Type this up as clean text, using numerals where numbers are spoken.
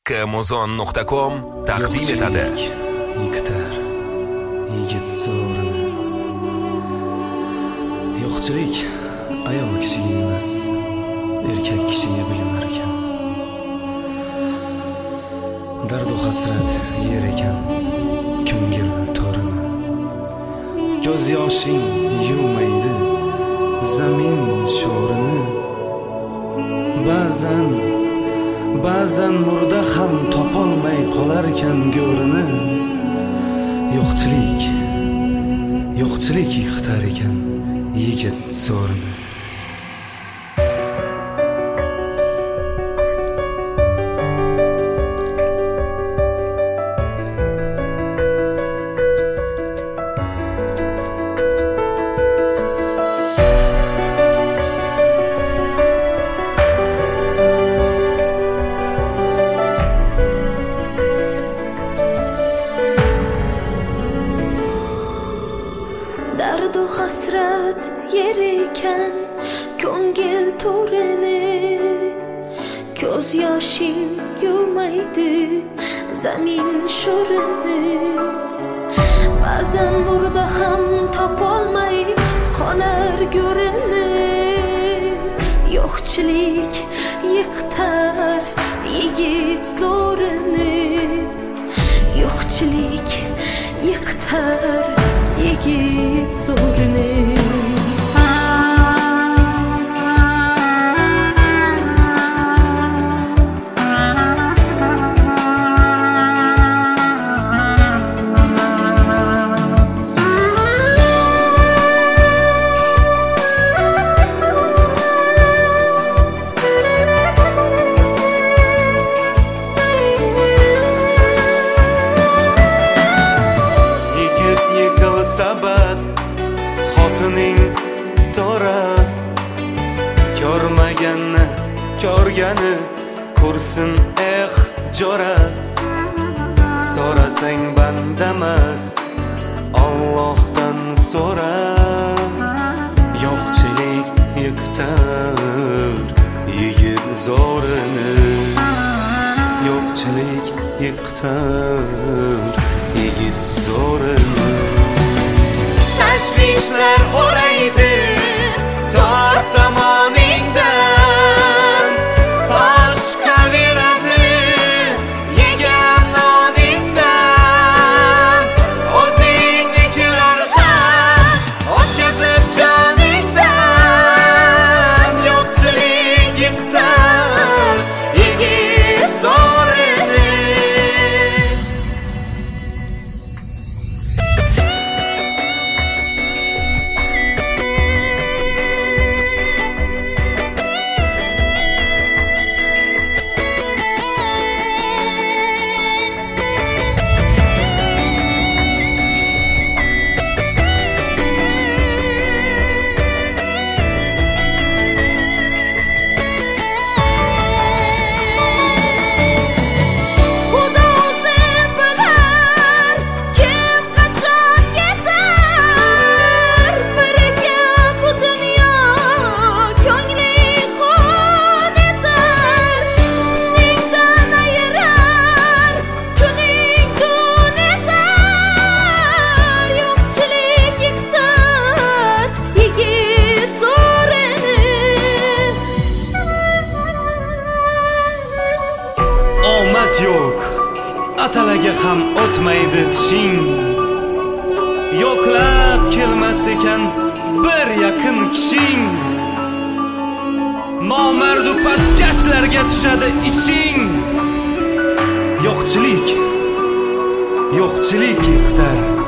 kmuzon.com taqdim etadi. Yiqitar yigit zo'rini. Yo'qchilik ayol kishiga emas, erkak kishiga bilinar ekan. Dard va hasrat yer ekan ko'ngil torini. Ko'z yoshing yuvmaydi zamin sho'rini. Ba'zan murda ham topolmay qolar ekan go'rini. Yo'qchilik yiqitar ekan yigit zo'rini. Dard u hasrat yer ekan ko'ngil to'rini. Ko'z yoshing yuvmaydi zamin sho'rini. Ba'zan murda ham topolmay qolar go'rini. Yo'qchilik yiqitar yigit zo'rini. Yo'qchilik yiqitar yigit zo'rini. Sabat xotining to'ra, ko'rmaganni ko'rgani ko'rsin jora. So'rasang bandamas Allohdan so'ra. Yo'qchilik yiqitar yigit zo'rini. Yo'qchilik yiqitar yigit zo'rini. Tashvishlar o'raydi to'rt tomoningdan. Toshqaveradi yegan noningdan. O'zingnikilar ham o'tkazib joningdan. Yo'qchilik yiqitar yigit zo'rini. Yo'q, atalaga ham o'tmaydi tishing. Yo'qlab kelmas ekan bir yaqin kishing. Nomardu pastkashlarga tushadi ishing. Yo'qchilik yiqitar